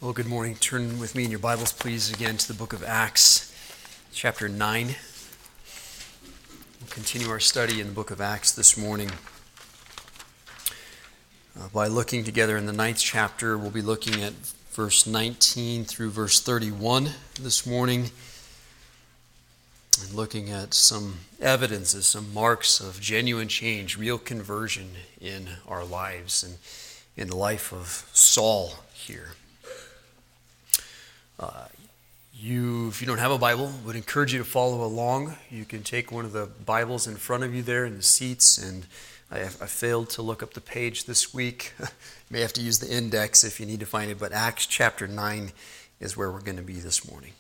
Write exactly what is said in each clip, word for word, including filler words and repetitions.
Well, good morning. Turn with me in your Bibles, please, again to the book of Acts, chapter nine. We'll continue our study in the book of Acts this morning. Uh, by looking together in the ninth chapter, we'll be looking at verse nineteen through verse thirty-one this morning, and looking at some evidences, some marks of genuine change, real conversion in our lives and in the life of Saul here. Uh, you, if you don't have a Bible, would encourage you to follow along. You can take one of the Bibles in front of you there in the seats, and I, I failed to look up the page this week. You may have to use the index if you need to find it, but Acts chapter nine is where we're going to be this morning.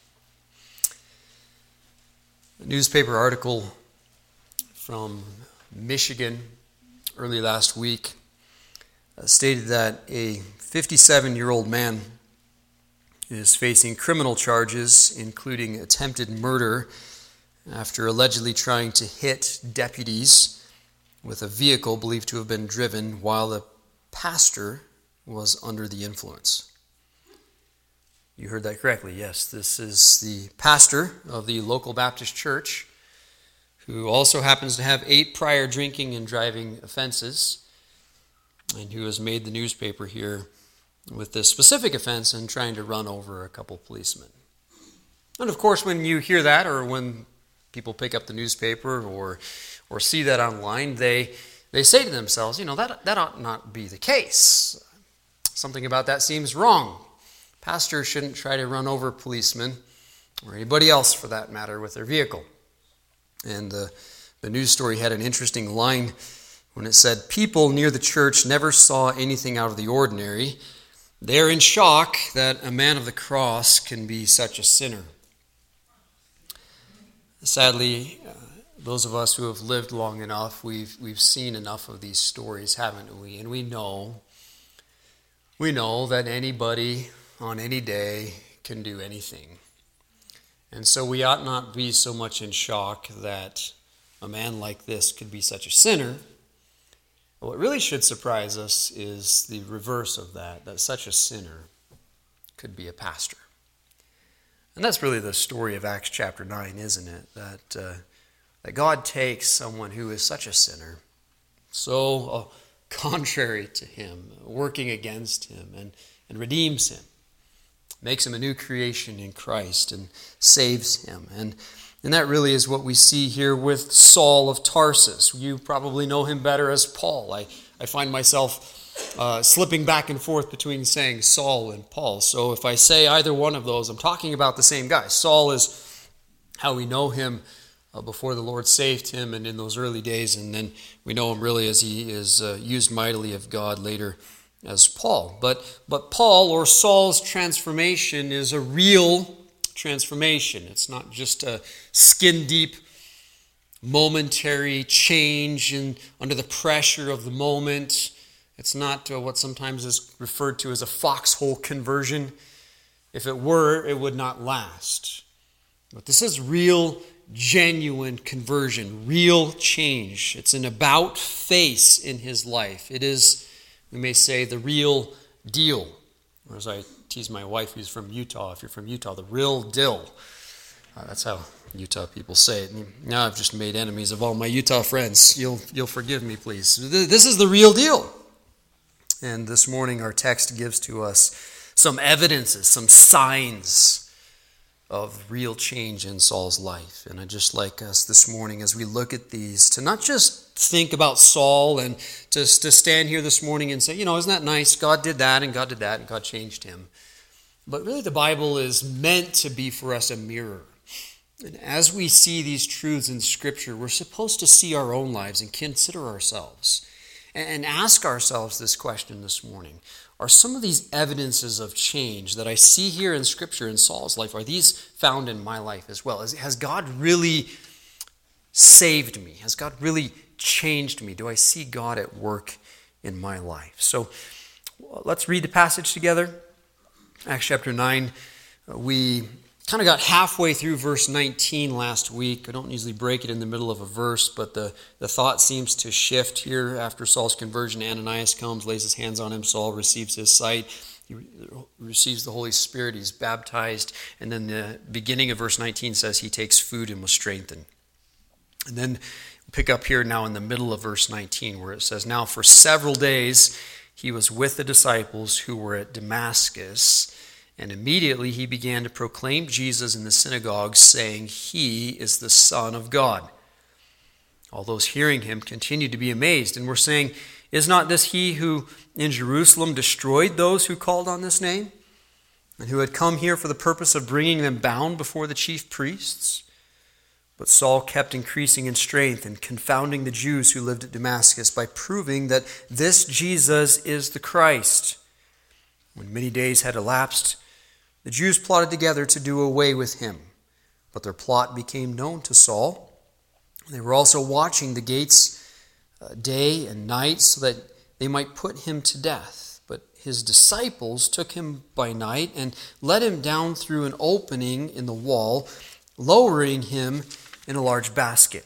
A newspaper article from Michigan early last week uh, stated that a fifty-seven-year-old man is facing criminal charges, including attempted murder, after allegedly trying to hit deputies with a vehicle believed to have been driven while the pastor was under the influence. You heard that correctly. Yes, this is the pastor of the local Baptist church, who also happens to have eight prior drinking and driving offenses, and who has made the newspaper here with this specific offense and trying to run over a couple policemen. And of course, when you hear that, or when people pick up the newspaper or or see that online, they they say to themselves, you know, that that ought not be the case. Something about that seems wrong. Pastors shouldn't try to run over policemen, or anybody else for that matter, with their vehicle. And the, the news story had an interesting line when it said, people near the church never saw anything out of the ordinary. They're in shock that a man of the cross can be such a sinner. Sadly, uh, those of us who have lived long enough, we've we've seen enough of these stories, haven't we? And we know, we know that anybody on any day can do anything. And so we ought not be so much in shock that a man like this could be such a sinner. What really should surprise us is the reverse of that, that such a sinner could be a pastor. And that's really the story of Acts chapter nine, isn't it? That uh, that God takes someone who is such a sinner, so uh, contrary to him, working against him, and, and redeems him, makes him a new creation in Christ, and saves him. And And that really is what we see here with Saul of Tarsus. You probably know him better as Paul. I, I find myself uh, slipping back and forth between saying Saul and Paul. So if I say either one of those, I'm talking about the same guy. Saul is how we know him uh, before the Lord saved him and in those early days. And then we know him really as he is uh, used mightily of God later as Paul. But, but Paul, or Saul's transformation, is a real transformation. It's not just a skin-deep, momentary change in, under the pressure of the moment. It's not uh, what sometimes is referred to as a foxhole conversion. If it were, it would not last. But this is real, genuine conversion, real change. It's an about-face in his life. It is, we may say, the real deal. Or as I tease my wife who's from Utah, if you're from Utah, the real deal. Uh, that's how Utah people say it. Now I've just made enemies of all my Utah friends. You'll you'll forgive me, please. This is the real deal. And this morning our text gives to us some evidences, some signs of real change in Saul's life. And I'd just like us this morning, as we look at these, to not just think about Saul and to, to stand here this morning and say, you know, isn't that nice? God did that and God did that and God changed him. But really the Bible is meant to be for us a mirror. And as we see these truths in Scripture, we're supposed to see our own lives and consider ourselves and ask ourselves this question this morning. Are some of these evidences of change that I see here in Scripture in Saul's life, are these found in my life as well? Has God really saved me? Has God really changed me? Do I see God at work in my life? So let's read the passage together. Acts chapter nine. We kind of got halfway through verse nineteen last week. I don't usually break it in the middle of a verse, but the, the thought seems to shift here after Saul's conversion. Ananias comes, lays his hands on him. Saul receives his sight. he receives the Holy Spirit, he's baptized, and then the beginning of verse nineteen says he takes food and was strengthened. And then we'll pick up here now in the middle of verse nineteen where it says, "Now for several days he was with the disciples who were at Damascus, and immediately he began to proclaim Jesus in the synagogue, saying, 'He is the Son of God.' All those hearing him continued to be amazed and were saying, 'Is not this he who in Jerusalem destroyed those who called on this name, and who had come here for the purpose of bringing them bound before the chief priests?' But Saul kept increasing in strength and confounding the Jews who lived at Damascus by proving that this Jesus is the Christ. When many days had elapsed, the Jews plotted together to do away with him. But their plot became known to Saul. They were also watching the gates uh, day and night so that they might put him to death. But his disciples took him by night and let him down through an opening in the wall, lowering him in a large basket.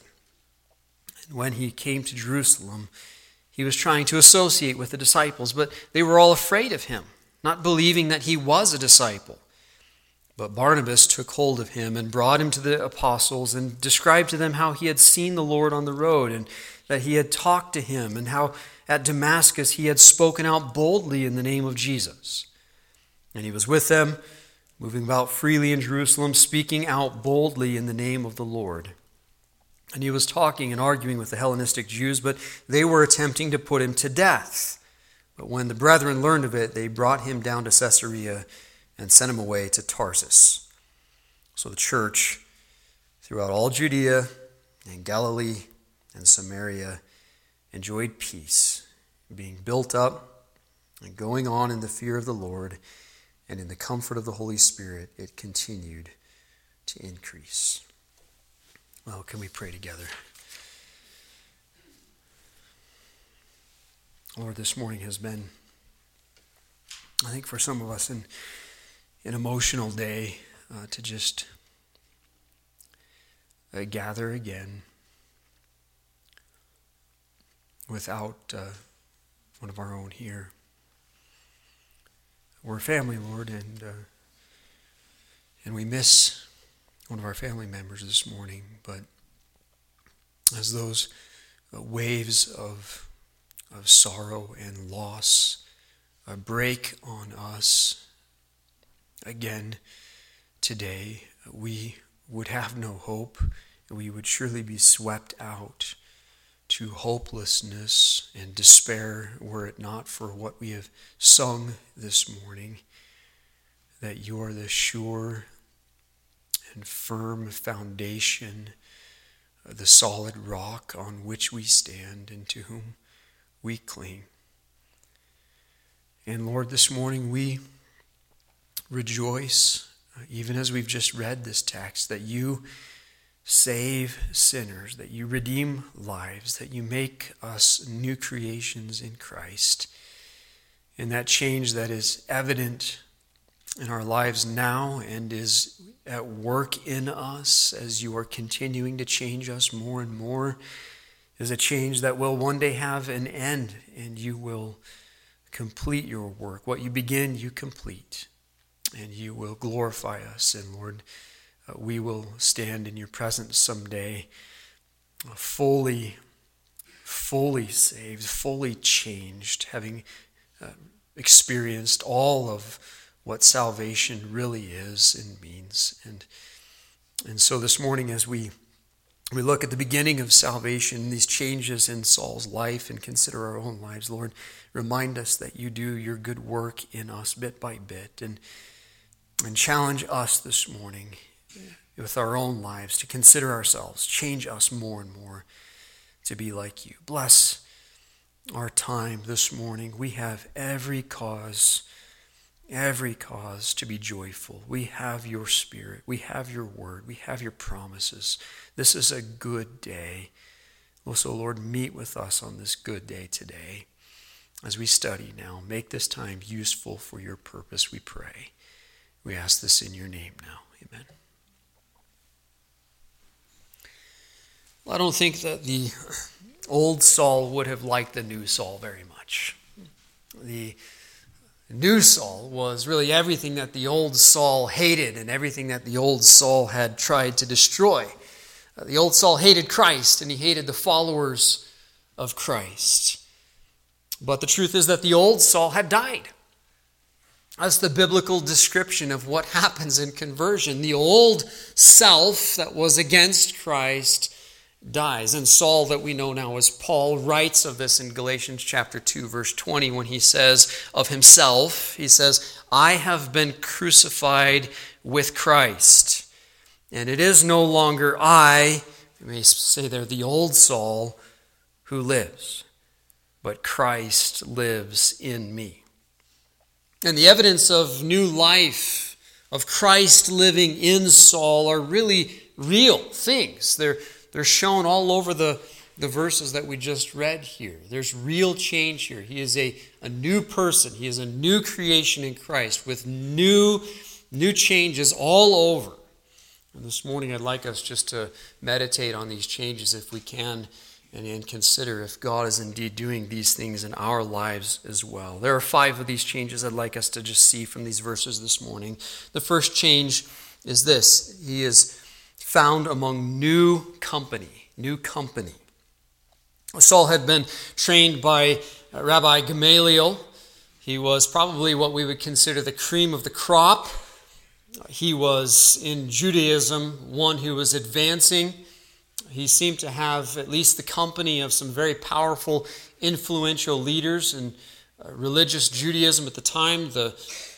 And when he came to Jerusalem, he was trying to associate with the disciples, but they were all afraid of him, not believing that he was a disciple. But Barnabas took hold of him and brought him to the apostles and described to them how he had seen the Lord on the road and that he had talked to him and how at Damascus he had spoken out boldly in the name of Jesus. And he was with them, moving about freely in Jerusalem, speaking out boldly in the name of the Lord. And he was talking and arguing with the Hellenistic Jews, but they were attempting to put him to death. But when the brethren learned of it, they brought him down to Caesarea and sent him away to Tarsus. So the church throughout all Judea and Galilee and Samaria enjoyed peace, being built up and going on in the fear of the Lord, and in the comfort of the Holy Spirit it continued to increase." Well, can we pray together? Lord, this morning has been, I think for some of us, an, an emotional day uh, to just uh, gather again without uh, one of our own here. We're a family, Lord, and uh, and we miss one of our family members this morning. But as those uh, waves of of sorrow and loss uh, break on us again today, we would have no hope. We would surely be swept out to hopelessness and despair were it not for what we have sung this morning, that you are the sure and firm foundation, the solid rock on which we stand and to whom we cling. And Lord, this morning we rejoice, even as we've just read this text, that you save sinners, that you redeem lives, that you make us new creations in Christ. And that change that is evident in our lives now and is at work in us as you are continuing to change us more and more is a change that will one day have an end, and you will complete your work. What you begin, you complete, and you will glorify us. And Lord, Uh, we will stand in your presence someday, uh, fully, fully saved, fully changed, having uh, experienced all of what salvation really is and means. And and so this morning, as we we look at the beginning of salvation, these changes in Saul's life, and consider our own lives, Lord, remind us that you do your good work in us bit by bit, and and challenge us this morning with our own lives to consider ourselves. Change us more and more to be like you. Bless our time this morning. We have every cause, every cause to be joyful. We have your Spirit. We have your word. We have your promises. This is a good day. So, Lord, meet with us on this good day today as we study now. Make this time useful for your purpose, we pray. We ask this in your name now. Amen. Well, I don't think that the old Saul would have liked the new Saul very much. The new Saul was really everything that the old Saul hated and everything that the old Saul had tried to destroy. Uh, the old Saul hated Christ and he hated the followers of Christ. But the truth is that the old Saul had died. That's the biblical description of what happens in conversion. The old self that was against Christ dies. And Saul, that we know now as Paul, writes of this in Galatians chapter two, verse twenty, when he says of himself, he says, I have been crucified with Christ. And it is no longer I, you may say there, the old Saul, who lives, but Christ lives in me. And the evidence of new life, of Christ living in Saul, are really real things. They're, they're shown all over the, the verses that we just read here. There's real change here. He is a, a new person. He is a new creation in Christ with new, new changes all over. And this morning I'd like us just to meditate on these changes if we can, and, and consider if God is indeed doing these things in our lives as well. There are five of these changes I'd like us to just see from these verses this morning. The first change is this. He is found among new company. New company. Saul had been trained by Rabbi Gamaliel. He was probably what we would consider the cream of the crop. He was, in Judaism, one who was advancing. He seemed to have at least the company of some very powerful, influential leaders in uh, religious Judaism at the time. The,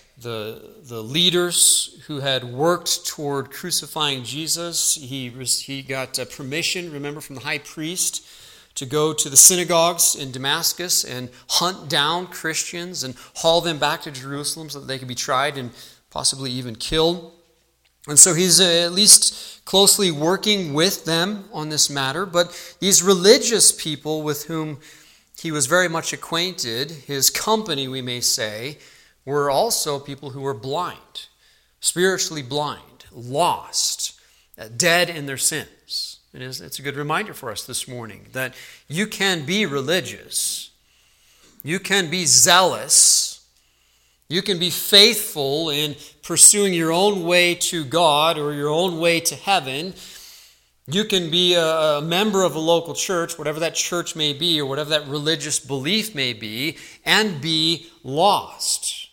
the, the leaders who had worked toward crucifying Jesus. He, he got uh, permission, remember, from the high priest to go to the synagogues in Damascus and hunt down Christians and haul them back to Jerusalem so that they could be tried and possibly even killed. And so he's uh, at least closely working with them on this matter. But these religious people with whom he was very much acquainted, his company, we may say, were also people who were blind, spiritually blind, lost, uh, dead in their sins. It is, it's a good reminder for us this morning that you can be religious, you can be zealous, you can be faithful in pursuing your own way to God or your own way to heaven. You can be a member of a local church, whatever that church may be, or whatever that religious belief may be, and be lost,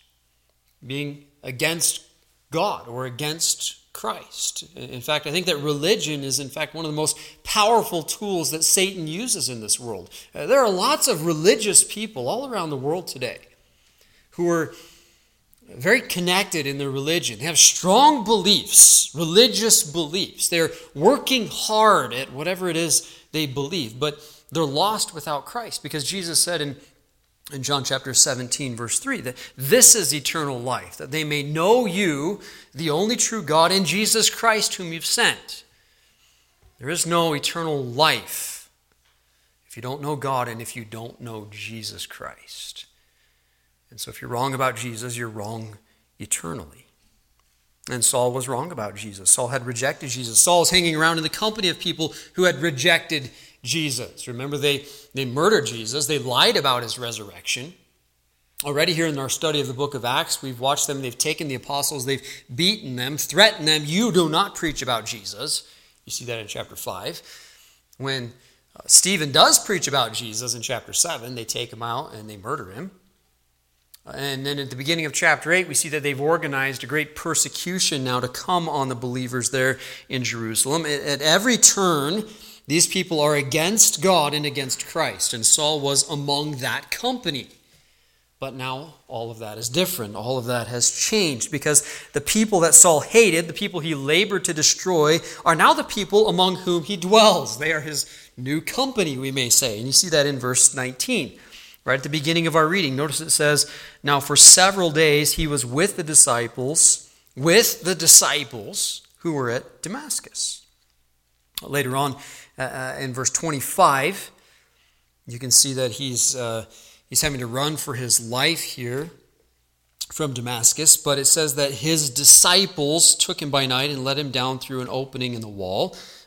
being against God or against Christ. In fact, I think that religion is, in fact, one of the most powerful tools that Satan uses in this world. There are lots of religious people all around the world today who are very connected in their religion. They have strong beliefs, religious beliefs. They're working hard at whatever it is they believe, but they're lost without Christ, because Jesus said in, in John chapter seventeen, verse three, that this is eternal life, that they may know you, the only true God, and Jesus Christ whom you've sent. There is no eternal life if you don't know God and if you don't know Jesus Christ. And so if you're wrong about Jesus, you're wrong eternally. And Saul was wrong about Jesus. Saul had rejected Jesus. Saul was hanging around in the company of people who had rejected Jesus. Remember, they, they murdered Jesus. They lied about his resurrection. Already here in our study of the book of Acts, we've watched them. They've taken the apostles. They've beaten them, threatened them. You do not preach about Jesus. You see that in chapter five. When uh, Stephen does preach about Jesus in chapter seven, they take him out and they murder him. And then at the beginning of chapter eight, we see that they've organized a great persecution now to come on the believers there in Jerusalem. At every turn, these people are against God and against Christ. And Saul was among that company. But now all of that is different. All of that has changed, because the people that Saul hated, the people he labored to destroy, are now the people among whom he dwells. They are his new company, we may say. And you see that in verse nineteen. Right at the beginning of our reading, notice it says, now for several days he was with the disciples, with the disciples who were at Damascus. Later on, uh, in verse twenty-five, you can see that he's uh, he's having to run for his life here from Damascus, but it says that his disciples took him by night and let him down through an opening in the wall.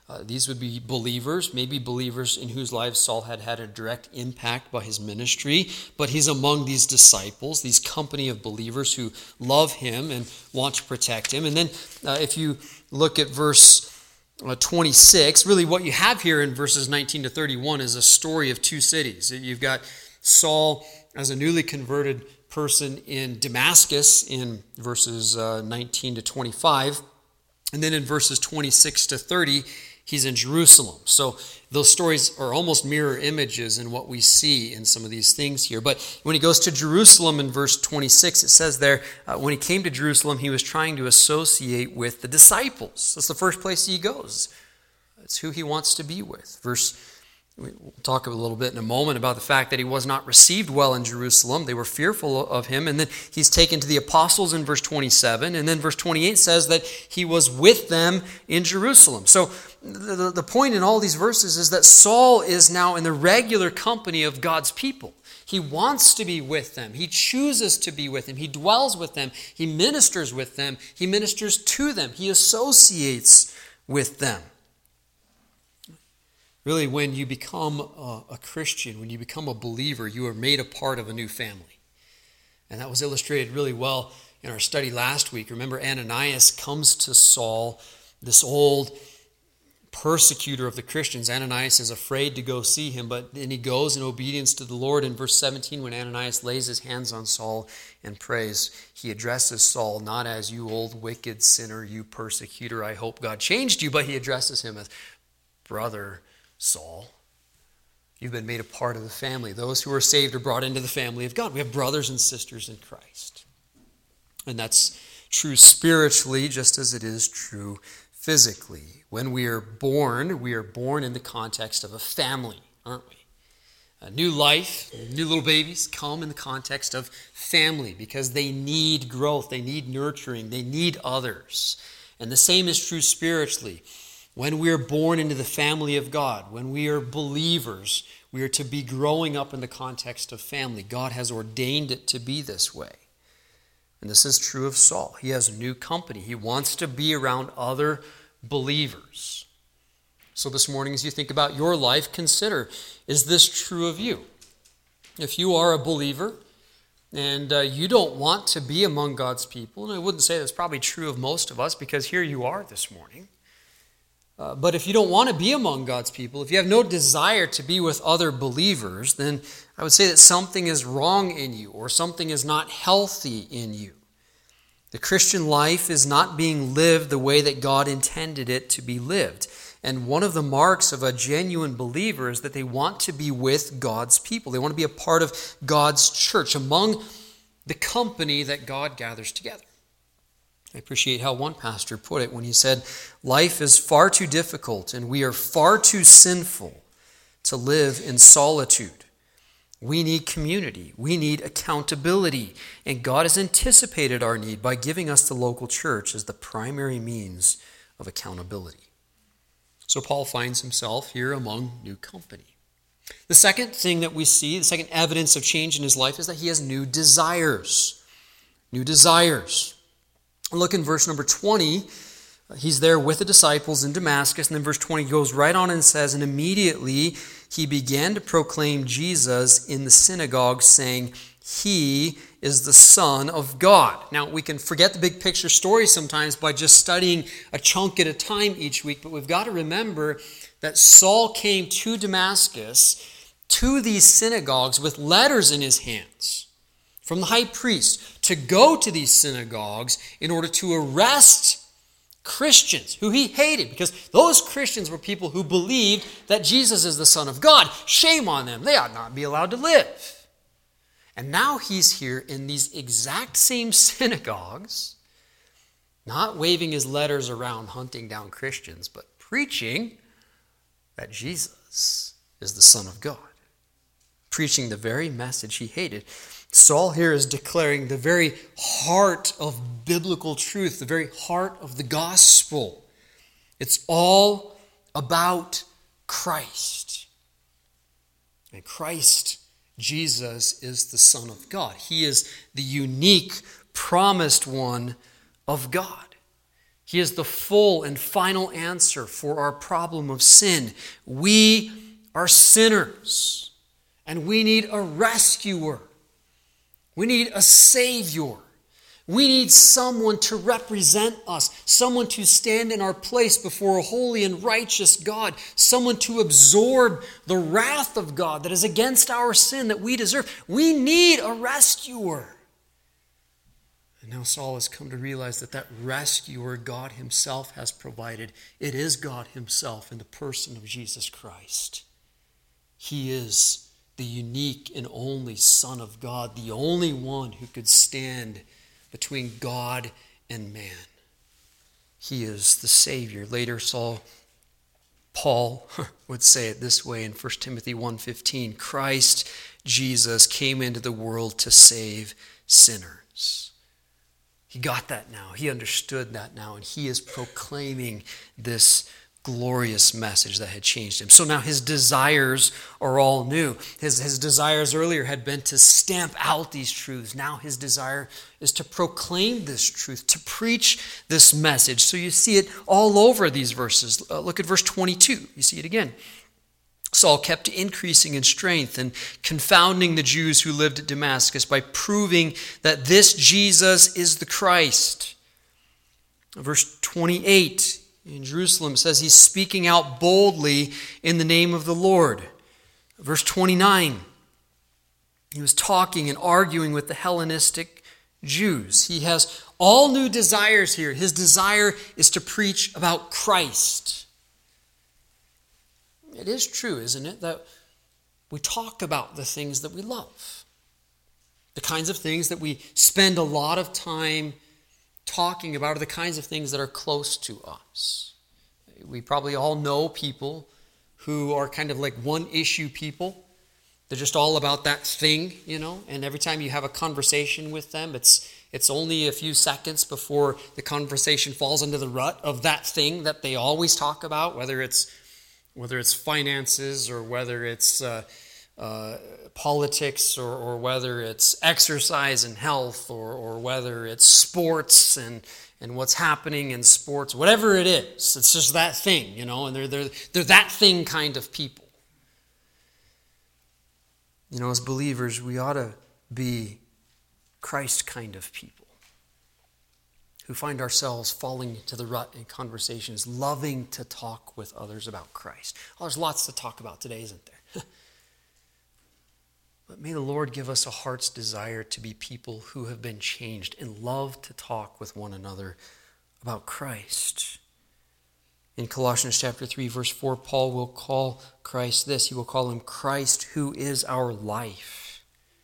Uh, these would be believers, maybe believers in whose lives Saul had had a direct impact by his ministry, but he's among these disciples, these company of believers who love him and want to protect him. And then uh, if you look at verse uh, twenty-six, really what you have here in verses nineteen to thirty-one is a story of two cities. You've got Saul as a newly converted person in Damascus in verses uh, nineteen to twenty-five, and then in verses twenty-six to thirty, he's in Jerusalem. So those stories are almost mirror images in what we see in some of these things here. But when he goes to Jerusalem in verse twenty-six, it says there, uh, when he came to Jerusalem, he was trying to associate with the disciples. That's the first place he goes. It's who he wants to be with. Verse We'll talk a little bit in a moment about the fact that he was not received well in Jerusalem. They were fearful of him. And then he's taken to the apostles in verse twenty-seven. And then verse twenty-eight says that he was with them in Jerusalem. So the, the point in all these verses is that Saul is now in the regular company of God's people. He wants to be with them. He chooses to be with them. He dwells with them. He ministers with them. He ministers to them. He associates with them. Really, when you become a, a Christian, when you become a believer, you are made a part of a new family. And that was illustrated really well in our study last week. Remember, Ananias comes to Saul, this old persecutor of the Christians. Ananias is afraid to go see him, but then he goes in obedience to the Lord. In verse seventeen, when Ananias lays his hands on Saul and prays, he addresses Saul not as, "You old wicked sinner, you persecutor, I hope God changed you," but he addresses him as, "Brother Saul, you've been made a part of the family. Those who are saved are brought into the family of God." We have brothers and sisters in Christ. And that's true spiritually just as it is true physically. When we are born, we are born in the context of a family, aren't we? A new life, new little babies come in the context of family because they need growth, they need nurturing, they need others. And the same is true spiritually. When we are born into the family of God, when we are believers, we are to be growing up in the context of family. God has ordained it to be this way. And this is true of Saul. He has a new company. He wants to be around other believers. So this morning, as you think about your life, consider, is this true of you? If you are a believer and uh, you don't want to be among God's people, and I wouldn't say that's probably true of most of us because here you are this morning. Uh, but if you don't want to be among God's people, if you have no desire to be with other believers, then I would say that something is wrong in you or something is not healthy in you. The Christian life is not being lived the way that God intended it to be lived. And one of the marks of a genuine believer is that they want to be with God's people. They want to be a part of God's church, among the company that God gathers together. I appreciate how one pastor put it when he said, "Life is far too difficult and we are far too sinful to live in solitude. We need community. We need accountability. And God has anticipated our need by giving us the local church as the primary means of accountability." So Paul finds himself here among new company. The second thing that we see, the second evidence of change in his life, is that he has new desires. New desires. Look in verse number twenty. He's there with the disciples in Damascus. And then verse twenty goes right on and says, "And immediately he began to proclaim Jesus in the synagogue, saying, 'He is the Son of God.'" Now, we can forget the big picture story sometimes by just studying a chunk at a time each week. But we've got to remember that Saul came to Damascus, to these synagogues, with letters in his hands from the high priest to go to these synagogues in order to arrest Christians who he hated, because those Christians were people who believed that Jesus is the Son of God. Shame on them. They ought not be allowed to live. And now he's here in these exact same synagogues, not waving his letters around hunting down Christians, but preaching that Jesus is the Son of God. Preaching the very message he hated. Saul here is declaring the very heart of biblical truth, the very heart of the gospel. It's all about Christ. And Christ, Jesus, is the Son of God. He is the unique, promised one of God. He is the full and final answer for our problem of sin. We are sinners, and we need a rescuer. We need a Savior. We need someone to represent us, someone to stand in our place before a holy and righteous God, someone to absorb the wrath of God that is against our sin that we deserve. We need a rescuer. And now Saul has come to realize that that rescuer God himself has provided. It is God himself in the person of Jesus Christ. He is the unique and only Son of God, the only one who could stand between God and man. He is the Savior. Later, Saul, Paul would say it this way in First Timothy one fifteen, Christ Jesus came into the world to save sinners. He got that now. He understood that now, and he is proclaiming this glorious message that had changed him. So now his desires are all new. His, his desires earlier had been to stamp out these truths. Now his desire is to proclaim this truth, to preach this message. So you see it all over these verses. Uh, look at verse twenty-two. You see it again. Saul kept increasing in strength and confounding the Jews who lived at Damascus by proving that this Jesus is the Christ. Verse twenty-eight. In Jerusalem, it says he's speaking out boldly in the name of the Lord. Verse twenty-nine, he was talking and arguing with the Hellenistic Jews. He has all new desires here. His desire is to preach about Christ. It is true, isn't it, that we talk about the things that we love. The kinds of things that we spend a lot of time talking about are the kinds of things that are close to us. We probably all know people who are kind of like one-issue people. They're just all about that thing, you know, and every time you have a conversation with them, it's it's only a few seconds before the conversation falls into the rut of that thing that they always talk about, whether it's whether it's finances or whether it's uh, uh, politics or, or whether it's exercise and health or, or whether it's sports and, and what's happening in sports, whatever it is. It's just that thing, you know, and they're, they're, they're that thing kind of people. You know, as believers, we ought to be Christ kind of people who find ourselves falling into the rut in conversations, loving to talk with others about Christ. Oh, there's lots to talk about today, isn't there? But may the Lord give us a heart's desire to be people who have been changed and love to talk with one another about Christ. In Colossians chapter three, verse four, Paul will call Christ this. He will call him Christ, who is our life.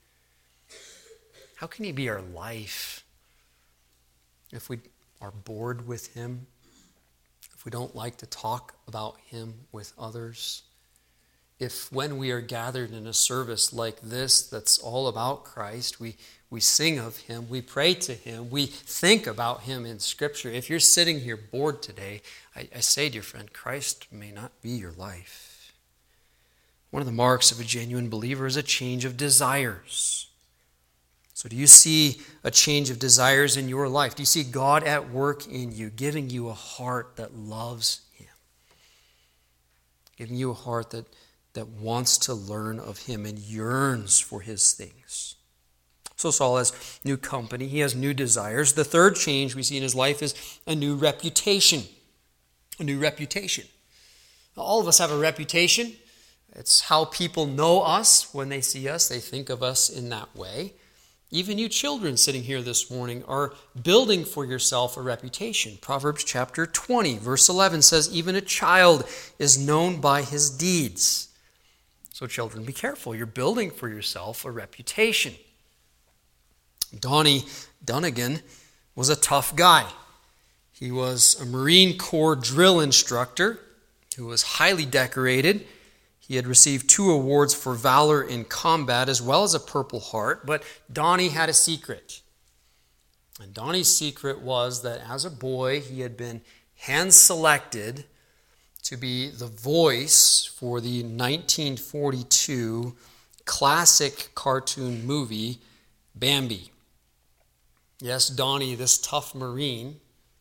How can he be our life if we are bored with him? If we don't like to talk about him with others? If when we are gathered in a service like this that's all about Christ, we, we sing of him, we pray to him, we think about him in Scripture. If you're sitting here bored today, I, I say, dear friend, Christ may not be your life. One of the marks of a genuine believer is a change of desires. So do you see a change of desires in your life? Do you see God at work in you, giving you a heart that loves him? Giving you a heart that that wants to learn of him and yearns for his things. So Saul has new company. He has new desires. The third change we see in his life is a new reputation. A new reputation. All of us have a reputation. It's how people know us when they see us. They think of us in that way. Even you children sitting here this morning are building for yourself a reputation. Proverbs chapter twenty, verse eleven says, even a child is known by his deeds. So children, be careful. You're building for yourself a reputation. Donnie Dunnigan was a tough guy. He was a Marine Corps drill instructor who was highly decorated. He had received two awards for valor in combat as well as a Purple Heart, but Donnie had a secret. And Donnie's secret was that as a boy, he had been hand-selected to be the voice for the nineteen forty-two classic cartoon movie, Bambi. Yes, Donnie, this tough Marine,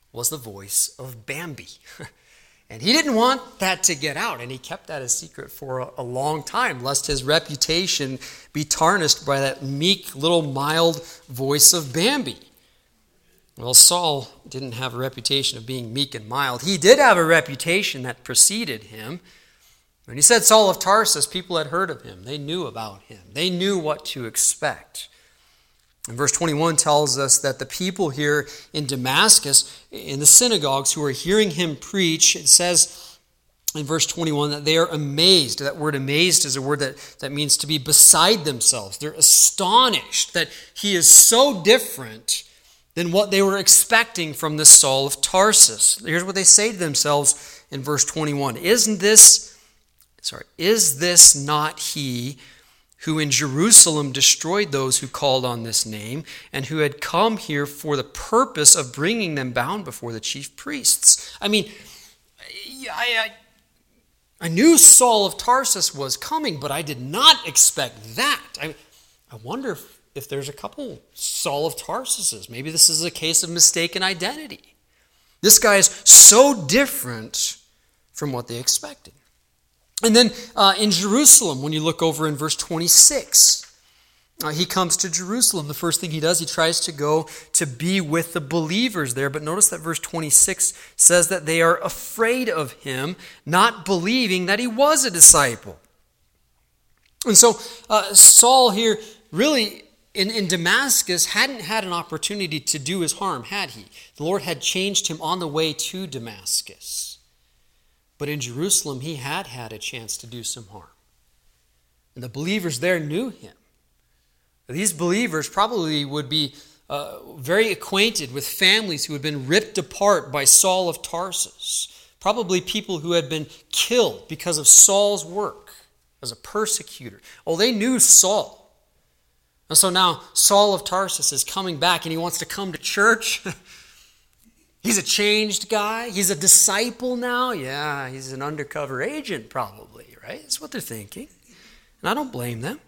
was the voice of Bambi. And he didn't want that to get out, and he kept that a secret for a, a long time, lest his reputation be tarnished by that meek, little, mild voice of Bambi. Well, Saul didn't have a reputation of being meek and mild. He did have a reputation that preceded him. When he said Saul of Tarsus, people had heard of him. They knew about him. They knew what to expect. And verse twenty-one tells us that the people here in Damascus, in the synagogues who are hearing him preach, it says in verse twenty-one that they are amazed. That word amazed is a word that, that means to be beside themselves. They're astonished that he is so different than what they were expecting from this Saul of Tarsus. Here's what they say to themselves in verse twenty-one. Isn't this, sorry, is this not he who in Jerusalem destroyed those who called on this name, and who had come here for the purpose of bringing them bound before the chief priests? I mean, I, I, I knew Saul of Tarsus was coming, but I did not expect that. I, I wonder if, if there's a couple Saul of Tarsuses. Maybe this is a case of mistaken identity. This guy is so different from what they expected. And then uh, in Jerusalem, when you look over in verse twenty-six, uh, he comes to Jerusalem. The first thing he does, he tries to go to be with the believers there. But notice that verse twenty-six says that they are afraid of him, not believing that he was a disciple. And so uh, Saul here really in, in Damascus hadn't had an opportunity to do his harm, had he? The Lord had changed him on the way to Damascus. But in Jerusalem, he had had a chance to do some harm. And the believers there knew him. These believers probably would be uh, very acquainted with families who had been ripped apart by Saul of Tarsus. Probably people who had been killed because of Saul's work as a persecutor. Oh, they knew Saul. And so now Saul of Tarsus is coming back and he wants to come to church. He's a changed guy. He's a disciple now. Yeah, he's an undercover agent probably, right? That's what they're thinking. And I don't blame them.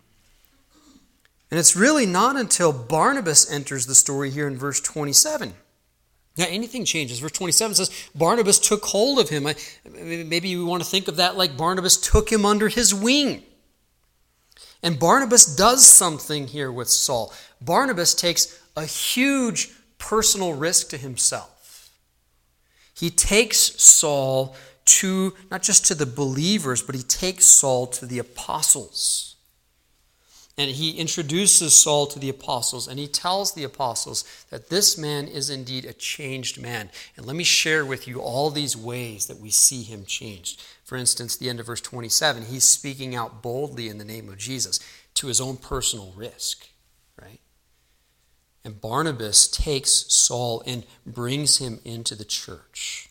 And it's really not until Barnabas enters the story here in verse twenty-seven. Now, anything changes. Verse twenty-seven says, Barnabas took hold of him. Maybe you want to think of that like Barnabas took him under his wing. And Barnabas does something here with Saul. Barnabas takes a huge personal risk to himself. He takes Saul to, not just to the believers, but he takes Saul to the apostles. And he introduces Saul to the apostles, and he tells the apostles that this man is indeed a changed man. And let me share with you all these ways that we see him changed. For instance, the end of verse twenty-seven, he's speaking out boldly in the name of Jesus to his own personal risk, right? And Barnabas takes Saul and brings him into the church.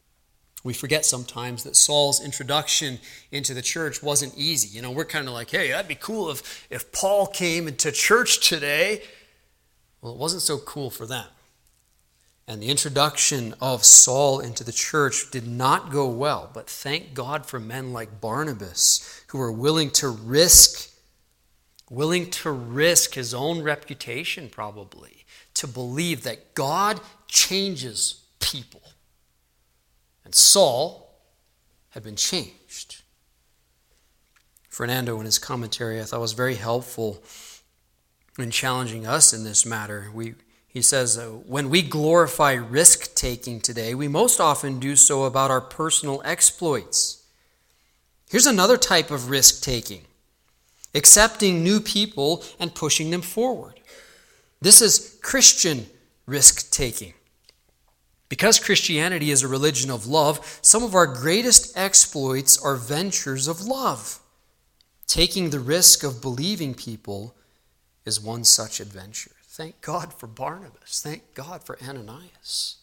We forget sometimes that Saul's introduction into the church wasn't easy. You know, we're kind of like, hey, that'd be cool if, if Paul came into church today. Well, it wasn't so cool for them. And the introduction of Saul into the church did not go well. But thank God for men like Barnabas who are willing to risk willing to risk his own reputation probably, to believe that God changes people. And Saul had been changed. Fernando, in his commentary, I thought was very helpful in challenging us in this matter. We, he says, when we glorify risk-taking today, we most often do so about our personal exploits. Here's another type of risk-taking. Accepting new people and pushing them forward. This is Christian risk-taking. Because Christianity is a religion of love, some of our greatest exploits are ventures of love. Taking the risk of believing people is one such adventure. Thank God for Barnabas. Thank God for Ananias,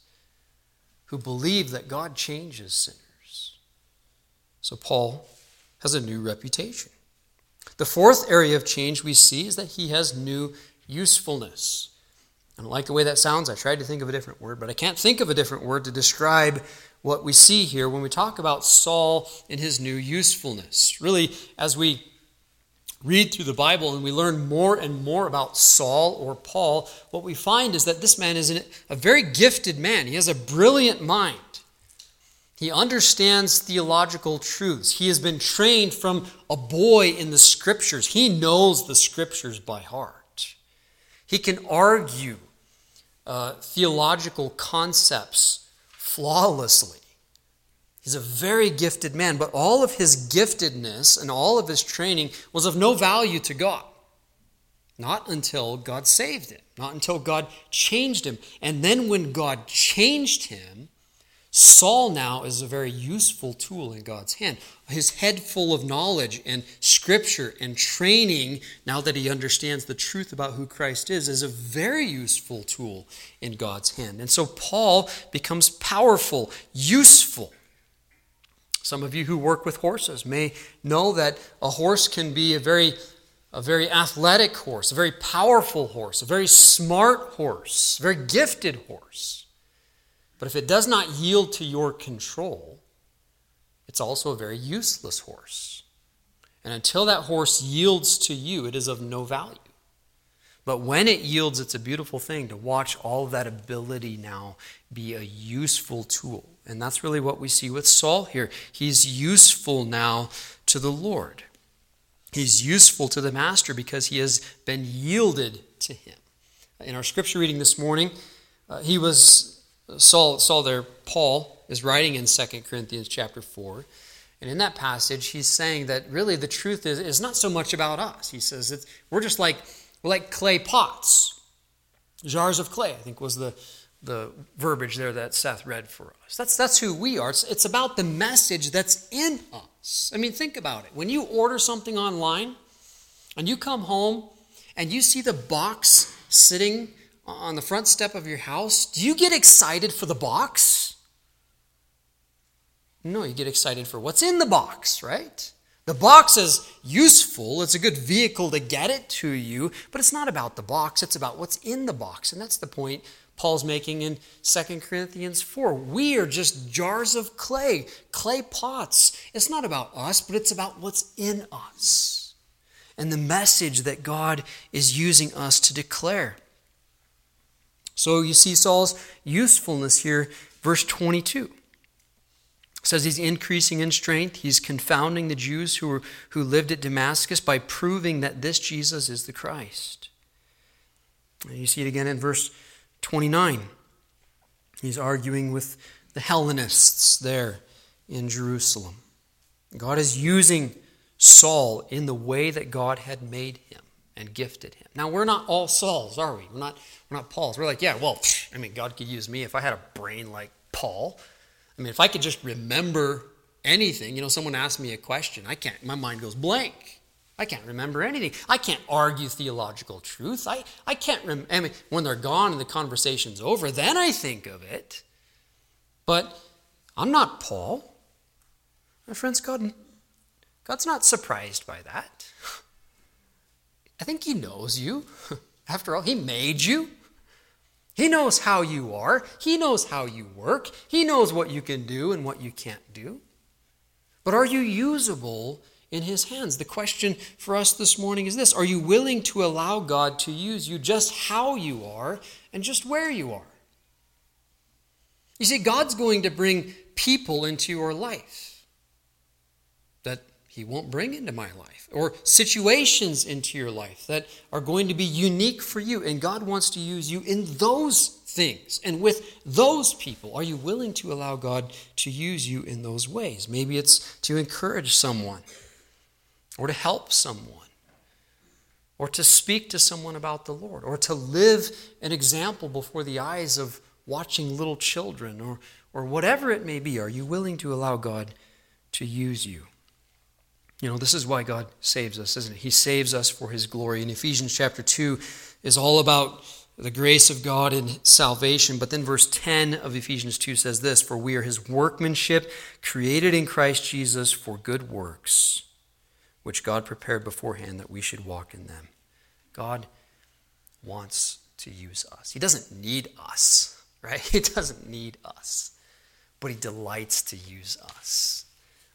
who believed that God changes sinners. So Paul has a new reputation. The fourth area of change we see is that he has new usefulness. I don't like the way that sounds. I tried to think of a different word, but I can't think of a different word to describe what we see here when we talk about Saul and his new usefulness. Really, as we read through the Bible and we learn more and more about Saul or Paul, what we find is that this man is a very gifted man. He has a brilliant mind. He understands theological truths. He has been trained from a boy in the Scriptures. He knows the Scriptures by heart. He can argue uh, theological concepts flawlessly. He's a very gifted man, but all of his giftedness and all of his training was of no value to God. Not until God saved him. Not until God changed him. And then when God changed him, Saul now is a very useful tool in God's hand. His head full of knowledge and scripture and training, now that he understands the truth about who Christ is, is a very useful tool in God's hand. And so Paul becomes powerful, useful. Some of you who work with horses may know that a horse can be a very, a very athletic horse, a very powerful horse, a very smart horse, a very gifted horse. But if it does not yield to your control, it's also a very useless horse. And until that horse yields to you, it is of no value. But when it yields, it's a beautiful thing to watch all of that ability now be a useful tool. And that's really what we see with Saul here. He's useful now to the Lord. He's useful to the master because he has been yielded to him. In our scripture reading this morning, uh, he was... Saul, Saul there, Paul, is writing in Second Corinthians chapter four. And in that passage, he's saying that really the truth is, is not so much about us. He says it's, we're just like, we're like clay pots. Jars of clay, I think was the, the verbiage there that Seth read for us. That's, that's who we are. It's, it's about the message that's in us. I mean, think about it. When you order something online and you come home and you see the box sitting on the front step of your house, do you get excited for the box? No, you get excited for what's in the box, right? The box is useful. It's a good vehicle to get it to you, but it's not about the box. It's about what's in the box. And that's the point Paul's making in Second Corinthians four. We are just jars of clay, clay pots. It's not about us, but it's about what's in us and the message that God is using us to declare. So you see Saul's usefulness here, verse twenty-two. It says he's increasing in strength. He's confounding the Jews who, were, who lived at Damascus by proving that this Jesus is the Christ. And you see it again in verse twenty-nine. He's arguing with the Hellenists there in Jerusalem. God is using Saul in the way that God had made him and gifted him. Now, we're not all Sauls, are we? We're not, we're not Pauls. We're like, yeah, well, I mean, God could use me if I had a brain like Paul. I mean, if I could just remember anything, you know, someone asked me a question, I can't, my mind goes blank. I can't remember anything. I can't argue theological truth. I, I can't remember, I mean, when they're gone and the conversation's over, then I think of it. But I'm not Paul. My friends, God, God's not surprised by that. I think he knows you. After all, he made you. He knows how you are. He knows how you work. He knows what you can do and what you can't do. But are you usable in his hands? The question for us this morning is this: are you willing to allow God to use you just how you are and just where you are? You see, God's going to bring people into your life that he won't bring into my life, or situations into your life that are going to be unique for you, and God wants to use you in those things and with those people. Are you willing to allow God to use you in those ways? Maybe it's to encourage someone, or to help someone, or to speak to someone about the Lord, or to live an example before the eyes of watching little children, or, or whatever it may be. Are you willing to allow God to use you? You know, this is why God saves us, isn't it? He saves us for his glory. And Ephesians chapter two is all about the grace of God in salvation. But then verse ten of Ephesians two says this: for we are his workmanship, created in Christ Jesus for good works, which God prepared beforehand that we should walk in them. God wants to use us. He doesn't need us, right? He doesn't need us, but he delights to use us.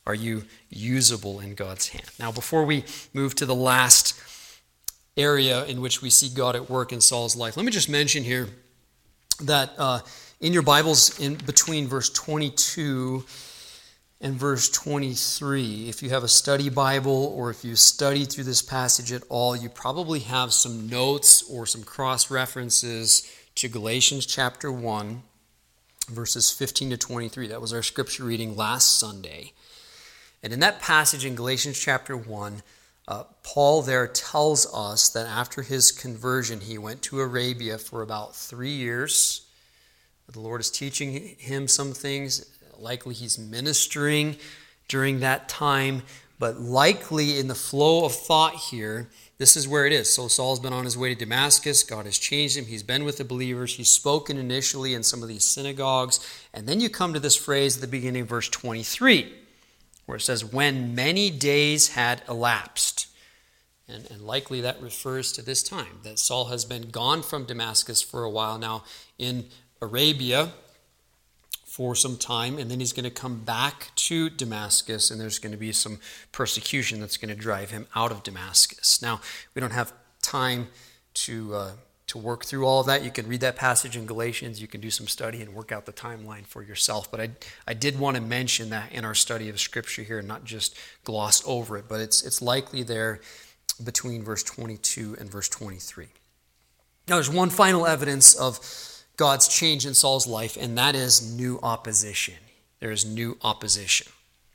Are you usable in God's hand? Now, before we move to the last area in which we see God at work in Saul's life, let me just mention here that uh, in your Bibles, in between verse twenty-two and verse twenty-three, if you have a study Bible or if you study through this passage at all, you probably have some notes or some cross-references to Galatians chapter one, verses fifteen to twenty-three. That was our scripture reading last Sunday. And in that passage in Galatians chapter one, uh, Paul there tells us that after his conversion, he went to Arabia for about three years. The Lord is teaching him some things. Likely he's ministering during that time. But likely in the flow of thought here, this is where it is. So Saul's been on his way to Damascus. God has changed him. He's been with the believers. He's spoken initially in some of these synagogues. And then you come to this phrase at the beginning of verse twenty-three, where it says, when many days had elapsed. And, and likely that refers to this time, that Saul has been gone from Damascus for a while now in Arabia for some time, and then he's going to come back to Damascus, and there's going to be some persecution that's going to drive him out of Damascus. Now, we don't have time to uh, to work through all of that. You can read that passage in Galatians. You can do some study and work out the timeline for yourself. But I, I did want to mention that in our study of Scripture here, and not just gloss over it, but it's it's likely there between verse twenty-two and verse twenty-three. Now, there's one final evidence of God's change in Saul's life, and that is new opposition. There is new opposition.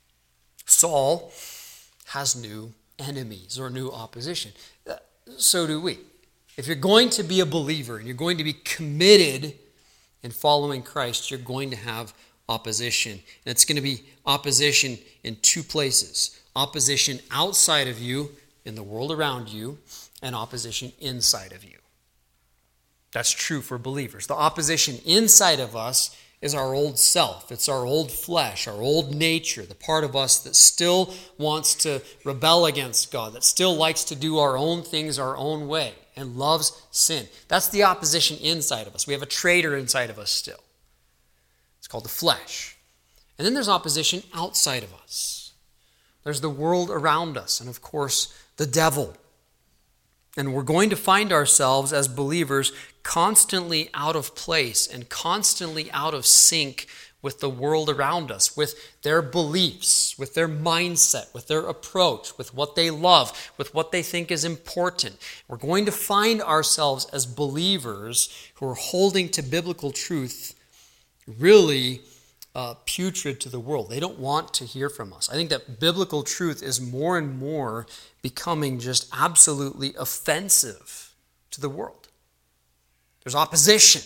Saul has new enemies or new opposition. So do we. If you're going to be a believer and you're going to be committed in following Christ, you're going to have opposition. And it's going to be opposition in two places. Opposition outside of you, in the world around you, and opposition inside of you. That's true for believers. The opposition inside of us is our old self. It's our old flesh, our old nature, the part of us that still wants to rebel against God, that still likes to do our own things our own way and loves sin. That's the opposition inside of us. We have a traitor inside of us still. It's called the flesh. And then there's opposition outside of us. There's the world around us, and of course, the devil. And we're going to find ourselves as believers constantly out of place and constantly out of sync with the world around us, with their beliefs, with their mindset, with their approach, with what they love, with what they think is important. We're going to find ourselves as believers who are holding to biblical truth really uh, putrid to the world. They don't want to hear from us. I think that biblical truth is more and more becoming just absolutely offensive to the world. There's opposition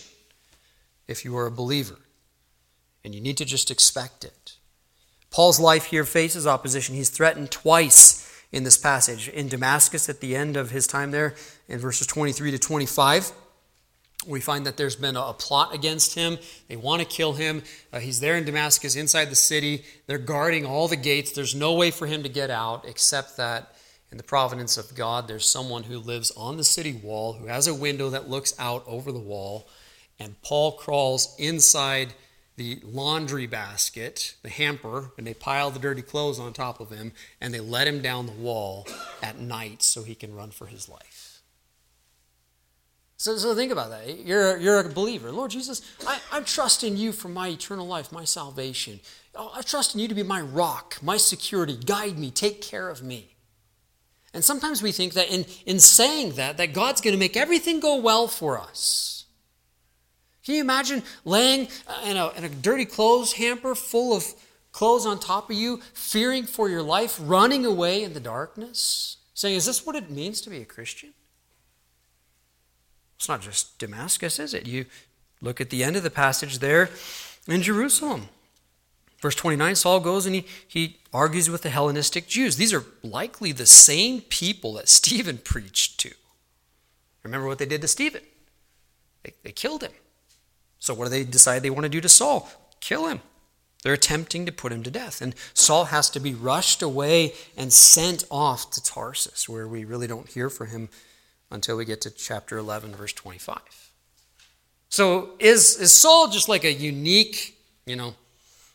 if you are a believer, and you need to just expect it. Paul's life here faces opposition. He's threatened twice in this passage. In Damascus at the end of his time there, in verses twenty-three to twenty-five, we find that there's been a, a plot against him. They want to kill him. Uh, he's there in Damascus, inside the city. They're guarding all the gates. There's no way for him to get out except that in the providence of God, there's someone who lives on the city wall, who has a window that looks out over the wall, and Paul crawls inside the laundry basket, the hamper, and they pile the dirty clothes on top of him, and they let him down the wall at night so he can run for his life. So, so think about that. You're, you're a believer. Lord Jesus, I, I'm trusting you for my eternal life, my salvation. I trust in you to be my rock, my security. Guide me, take care of me. And sometimes we think that in, in saying that, that God's going to make everything go well for us. Can you imagine laying in a, in a dirty clothes hamper full of clothes on top of you, fearing for your life, running away in the darkness, saying, is this what it means to be a Christian? It's not just Damascus, is it? You look at the end of the passage there in Jerusalem. Verse twenty-nine, Saul goes and he, he argues with the Hellenistic Jews. These are likely the same people that Stephen preached to. Remember what they did to Stephen? They, they killed him. So what do they decide they want to do to Saul? Kill him. They're attempting to put him to death. And Saul has to be rushed away and sent off to Tarsus, where we really don't hear from him until we get to chapter eleven, verse twenty-five. So is, is Saul just like a unique, you know,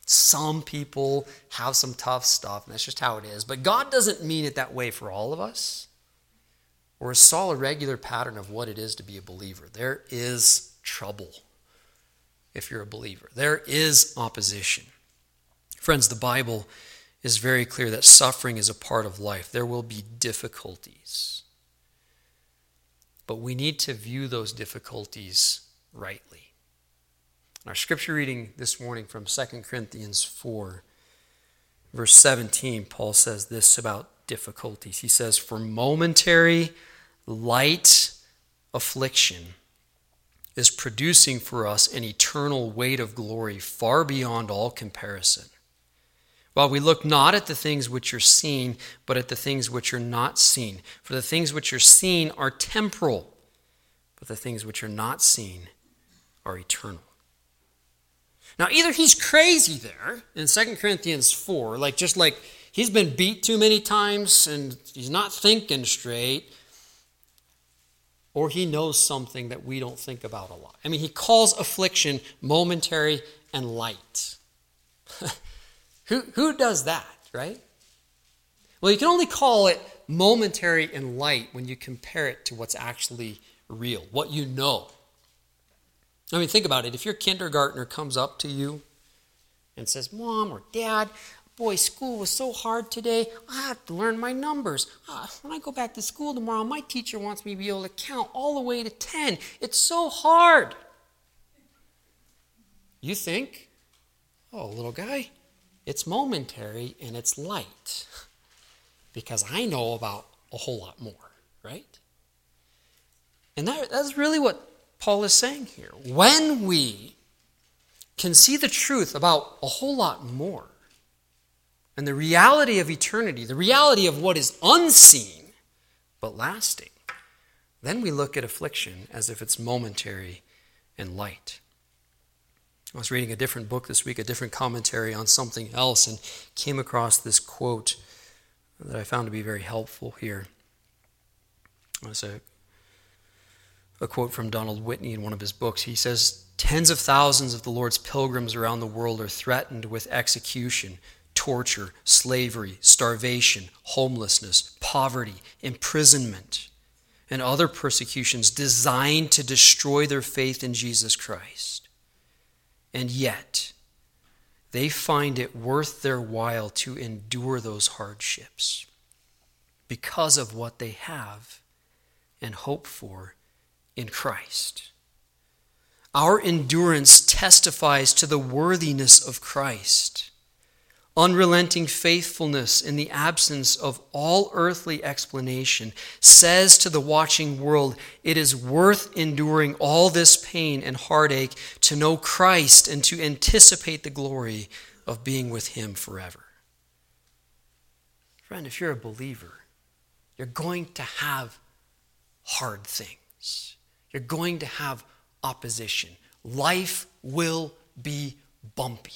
Some people have some tough stuff, and that's just how it is. But God doesn't mean it that way for all of us. Or is Saul a regular pattern of what it is to be a believer? There is trouble if you're a believer. There is opposition. Friends, the Bible is very clear that suffering is a part of life. There will be difficulties. But we need to view those difficulties rightly. Our scripture reading this morning from Second Corinthians four, verse seventeen, Paul says this about difficulties. He says, "For momentary light affliction is producing for us an eternal weight of glory far beyond all comparison. While we look not at the things which are seen, but at the things which are not seen. For the things which are seen are temporal, but the things which are not seen are eternal." Now, either he's crazy there in Second Corinthians four, like just like he's been beat too many times and he's not thinking straight, or he knows something that we don't think about a lot. I mean, he calls affliction momentary and light. who, who does that, right? Well, you can only call it momentary and light when you compare it to what's actually real, what you know. I mean, think about it. If your kindergartner comes up to you and says, "Mom or Dad, boy, school was so hard today. I have to learn my numbers. Uh, when I go back to school tomorrow, my teacher wants me to be able to count all the way to ten. It's so hard." You think, "Oh, little guy, it's momentary and it's light because I know about a whole lot more," right? And that, that's really what Paul is saying here. When we can see the truth about a whole lot more, and the reality of eternity, the reality of what is unseen but lasting, then we look at affliction as if it's momentary and light. I was reading a different book this week, a different commentary on something else, and came across this quote that I found to be very helpful here. It was a, a quote from Donald Whitney in one of his books. He says, "Tens of thousands of the Lord's pilgrims around the world are threatened with execution, torture, slavery, starvation, homelessness, poverty, imprisonment, and other persecutions designed to destroy their faith in Jesus Christ. And yet, they find it worth their while to endure those hardships because of what they have and hope for in Christ. Our endurance testifies to the worthiness of Christ. Unrelenting faithfulness in the absence of all earthly explanation says to the watching world, it is worth enduring all this pain and heartache to know Christ and to anticipate the glory of being with Him forever." Friend, if you're a believer, you're going to have hard things. You're going to have opposition. Life will be bumpy.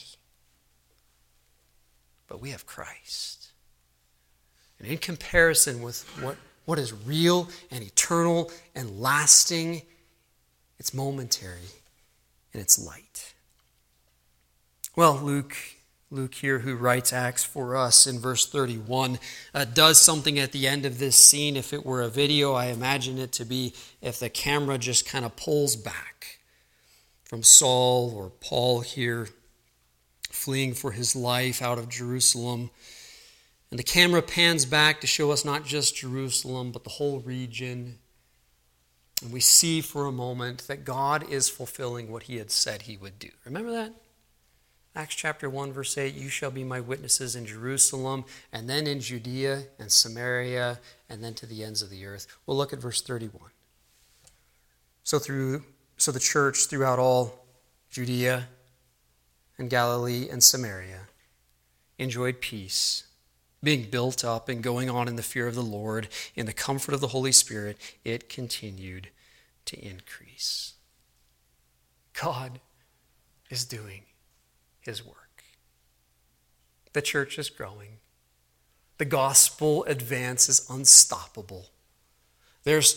But we have Christ. And in comparison with what, what is real and eternal and lasting, it's momentary and it's light. Well, Luke, Luke here, who writes Acts for us in verse thirty-one, uh, does something at the end of this scene. If it were a video, I imagine it to be if the camera just kind of pulls back from Saul or Paul here, fleeing for his life out of Jerusalem. And the camera pans back to show us not just Jerusalem, but the whole region. And we see for a moment that God is fulfilling what He had said He would do. Remember that? Acts chapter one, verse eight, "You shall be my witnesses in Jerusalem, and then in Judea and Samaria, and then to the ends of the earth." We'll look at verse thirty-one. So through, so the church throughout all Judea and Galilee and Samaria enjoyed peace, being built up and going on in the fear of the Lord, in the comfort of the Holy Spirit. It continued to increase. God is doing His work. The church is growing. The gospel advance is unstoppable. There's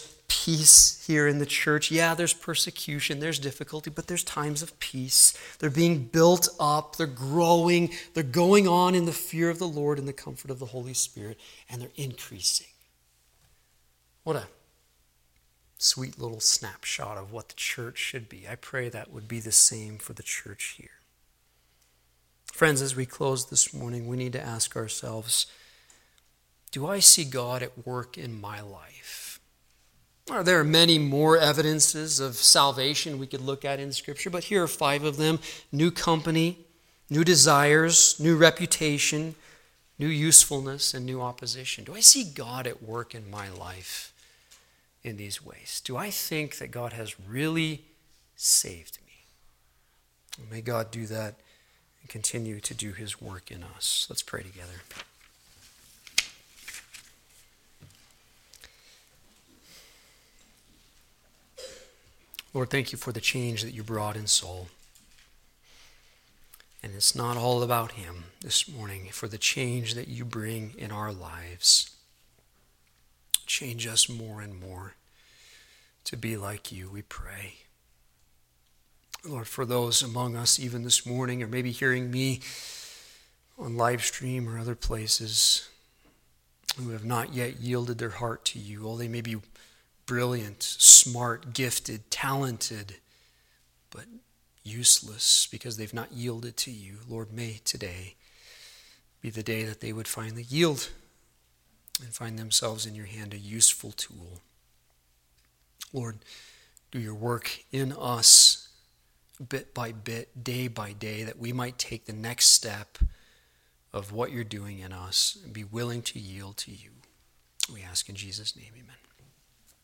peace here in the church. Yeah, there's persecution, there's difficulty, but there's times of peace. They're being built up, they're growing, they're going on in the fear of the Lord and the comfort of the Holy Spirit, and they're increasing. What a sweet little snapshot of what the church should be. I pray that would be the same for the church here. Friends, as we close this morning, we need to ask ourselves, do I see God at work in my life? Well, there are many more evidences of salvation we could look at in Scripture, but here are five of them. New company, new desires, new reputation, new usefulness, and new opposition. Do I see God at work in my life in these ways? Do I think that God has really saved me? May God do that and continue to do his work in us. Let's pray together. Lord, thank you for the change that you brought in Saul. And it's not all about him this morning, for the change that you bring in our lives. Change us more and more to be like you, we pray. Lord, for those among us even this morning, or maybe hearing me on live stream or other places, who have not yet yielded their heart to you, oh, they may be brilliant, smart, gifted, talented, but useless because they've not yielded to you. Lord, may today be the day that they would finally yield and find themselves in your hand, a useful tool. Lord, do your work in us bit by bit, day by day, that we might take the next step of what you're doing in us and be willing to yield to you. We ask in Jesus' name, amen.